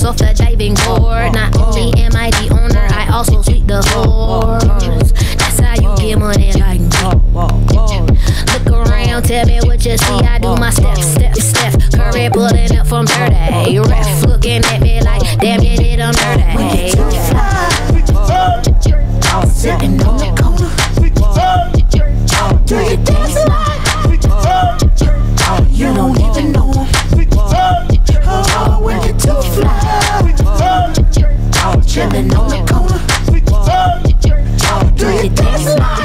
bounce off the diving board. Not only am I the owner, I also sweep the floors. That's how you get money like me. Look around, tell me what you see. I do my steps. Curry pulling up from dirty. Ref looking at me like, damn, you did I'm dirty. Sitting on the corner. Do you dance like? You don't even know him. Oh, when you're too fly. Chillin' on the corner. Do you dance like?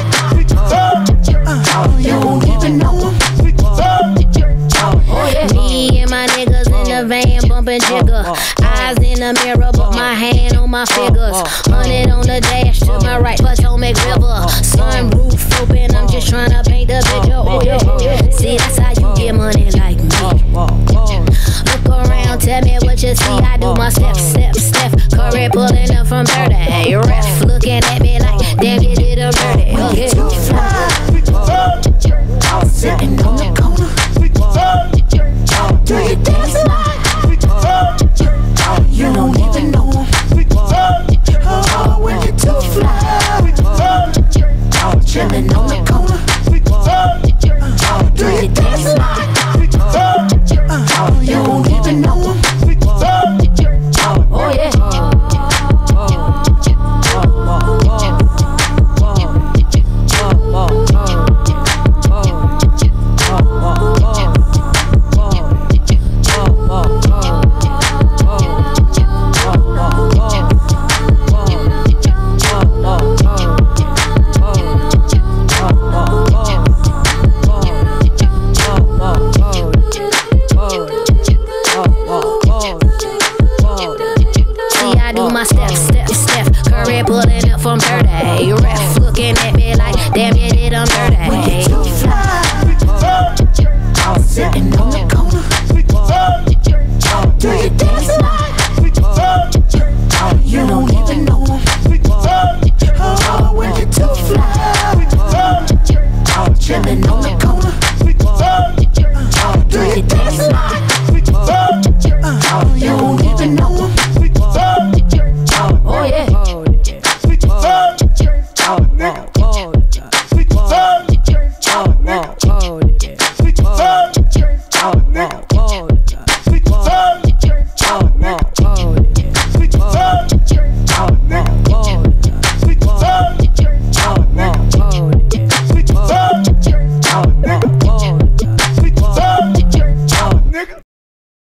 You don't even know him. Me and my niggas in the van bumping jigger. Eyes in the mirror, but my hand on my figures. 100 on the dash to my right, Potomac River. Sunroof open, I'm just tryna paint the picture. Oh yeah. See, that's how you get money like me. Look around, tell me what you see. I do my steps.